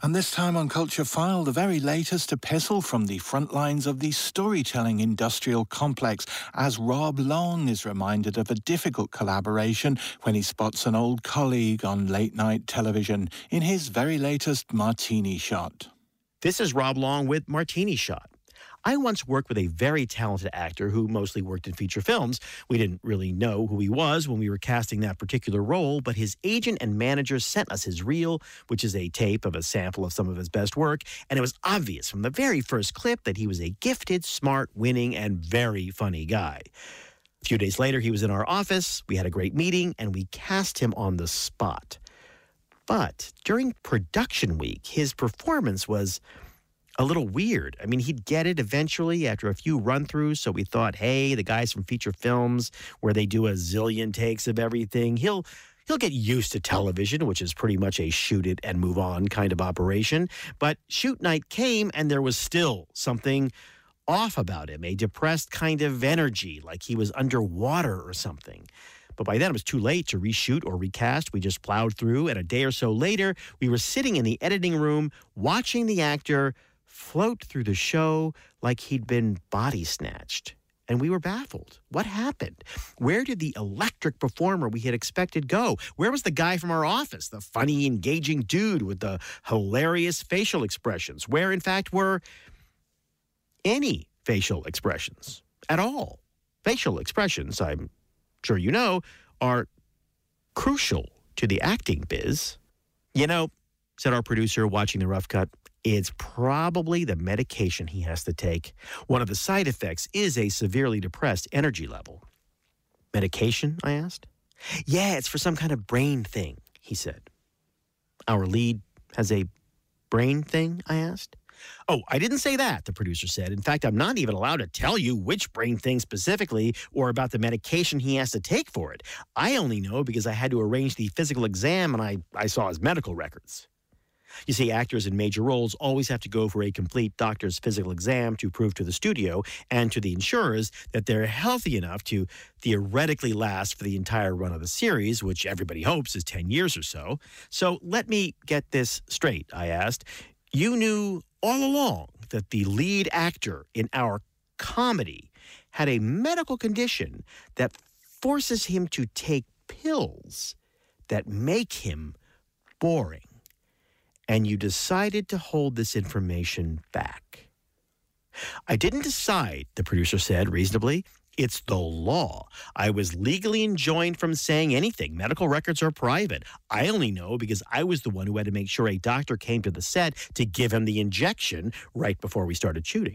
And this time on Culture File, the very latest epistle from the front lines of the storytelling industrial complex, as Rob Long is reminded of a difficult collaboration when he spots an old colleague on late-night television in his very latest Martini Shot. This is Rob Long with Martini Shot. I once worked with a very talented actor who mostly worked in feature films. We didn't really know who he was when we were casting that particular role, but his agent and manager sent us his reel, which is a tape of a sample of some of his best work, and it was obvious from the very first clip that he was a gifted, smart, winning, and very funny guy. A few days later, he was in our office, we had a great meeting, and we cast him on the spot. But during production week, his performance was a little weird. I mean, he'd get it eventually after a few run-throughs, so we thought, hey, the guys from feature films where they do a zillion takes of everything, he'll get used to television, which is pretty much a shoot it and move on kind of operation. But shoot night came, and there was still something off about him, a depressed kind of energy, like he was underwater or something. But by then, it was too late to reshoot or recast. We just plowed through, and a day or so later, we were sitting in the editing room watching the actor float through the show like he'd been body snatched. And we were baffled. What happened? Where did the electric performer we had expected go? Where was the guy from our office, the funny, engaging dude with the hilarious facial expressions? Where, in fact, were any facial expressions at all? Facial expressions, I'm sure you know, are crucial to the acting biz. You know, said our producer watching the rough cut, it's probably the medication he has to take. One of the side effects is a severely depressed energy level. Medication, I asked. Yeah, it's for some kind of brain thing, he said. Our lead has a brain thing, I asked. Oh, I didn't say that, the producer said. In fact, I'm not even allowed to tell you which brain thing specifically or about the medication he has to take for it. I only know because I had to arrange the physical exam and I saw his medical records. You see, actors in major roles always have to go for a complete doctor's physical exam to prove to the studio and to the insurers that they're healthy enough to theoretically last for the entire run of the series, which everybody hopes is 10 years or so. So let me get this straight, I asked. You knew all along that the lead actor in our comedy had a medical condition that forces him to take pills that make him boring. And you decided to hold this information back. I didn't decide, the producer said reasonably. It's the law. I was legally enjoined from saying anything. Medical records are private. I only know because I was the one who had to make sure a doctor came to the set to give him the injection right before we started shooting.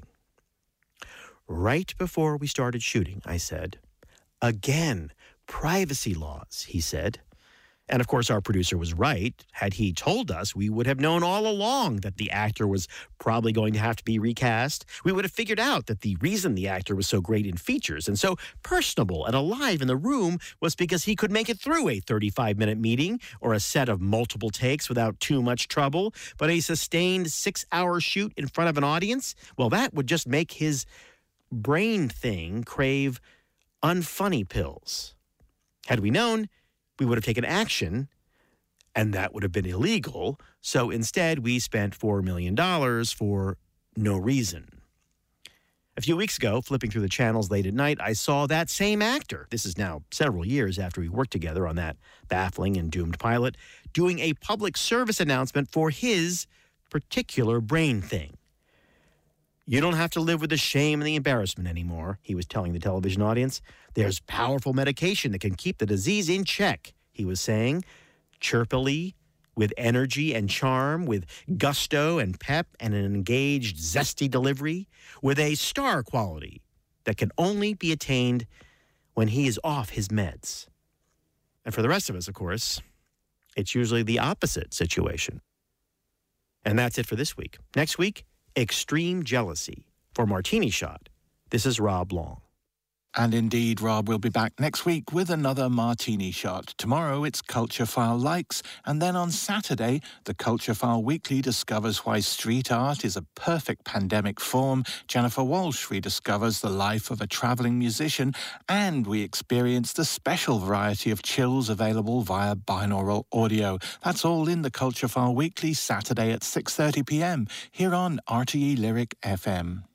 Right before we started shooting, I said. Again, privacy laws, he said. And of course, our producer was right. Had he told us, we would have known all along that the actor was probably going to have to be recast. We would have figured out that the reason the actor was so great in features and so personable and alive in the room was because he could make it through a 35-minute meeting or a set of multiple takes without too much trouble. But a sustained 6-hour shoot in front of an audience, well, that would just make his brain thing crave unfunny pills. Had we known, we would have taken action, and that would have been illegal. So instead, we spent $4 million for no reason. A few weeks ago, flipping through the channels late at night, I saw that same actor, this is now several years after we worked together on that baffling and doomed pilot, doing a public service announcement for his particular brain thing. You don't have to live with the shame and the embarrassment anymore, he was telling the television audience. There's powerful medication that can keep the disease in check, he was saying, chirpily, with energy and charm, with gusto and pep and an engaged, zesty delivery, with a star quality that can only be attained when he is off his meds. And for the rest of us, of course, it's usually the opposite situation. And that's it for this week. Next week, Extreme Jealousy. For Martini Shot, this is Rob Long. And indeed, Rob will be back next week with another Martini Shot. Tomorrow it's Culture File Likes, and then on Saturday, the Culture File Weekly discovers why street art is a perfect pandemic form. Jennifer Walsh rediscovers the life of a travelling musician, and we experience the special variety of chills available via binaural audio. That's all in the Culture File Weekly, Saturday at 6:30 p.m. here on RTE Lyric FM.